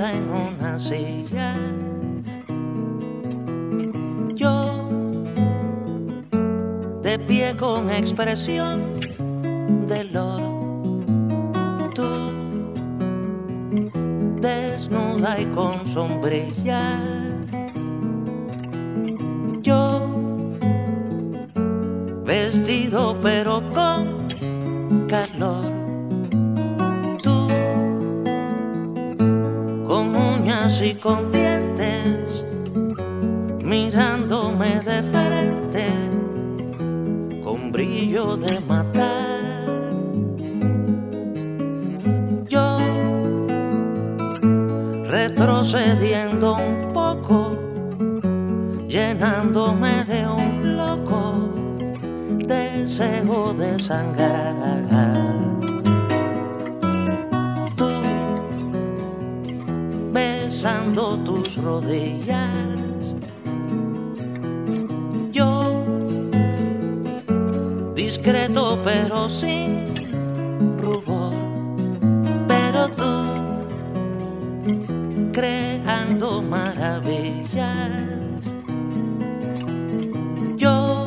sentada en una silla. Yo de pie con expresión de loro. Tú desnuda y con sombrilla. Yo vestido pero con calor. Tú con uñas y con dientes, mirándome de frente, con brillo de matar. Yo retrocediendo un poco, llenándome de un loco deseo de sangrar. Tú besando tus rodillas. Yo discreto pero sin rubor. Pero tú creando maravillas. Yo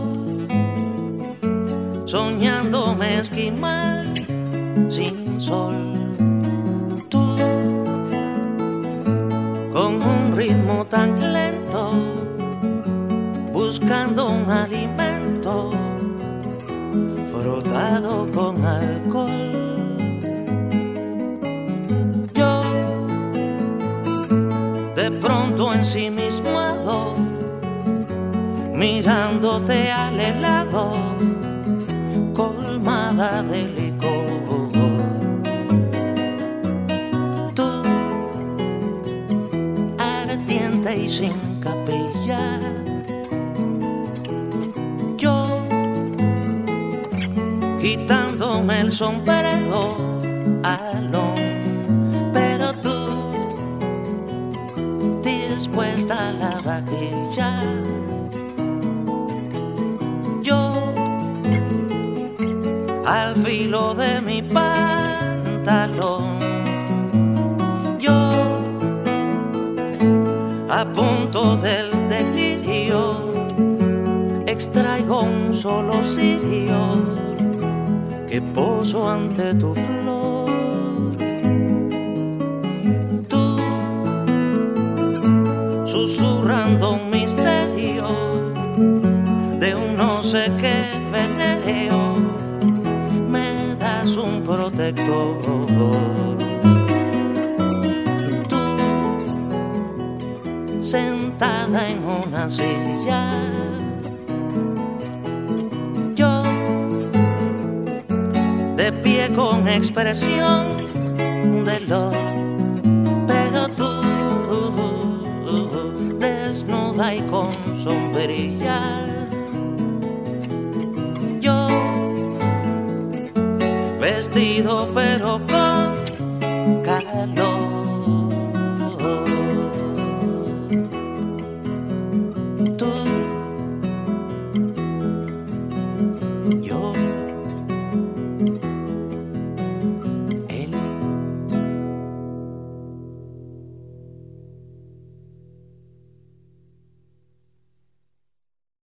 soñándome esquimal sin sol. Tú con un ritmo tan lento, buscando un alimento frotado con alcohol. Yo de pronto ensimismado, mirándote al helado, colmada de licor. Tú ardiente y sin capilla. Yo quitándome el sombrero alón. Pero tú dispuesta a la vaquilla. Yo al filo de mi pantalón. Yo a punto del delirio, extraigo un solo cirio que poso ante tu flor. Tú susurrando un misterio de un no sé qué venéreo, me das un protector. Tú sentada en una silla. Yo de pie con expresión de loro. Pero tú desnuda y con sombrilla. Yo vestido pero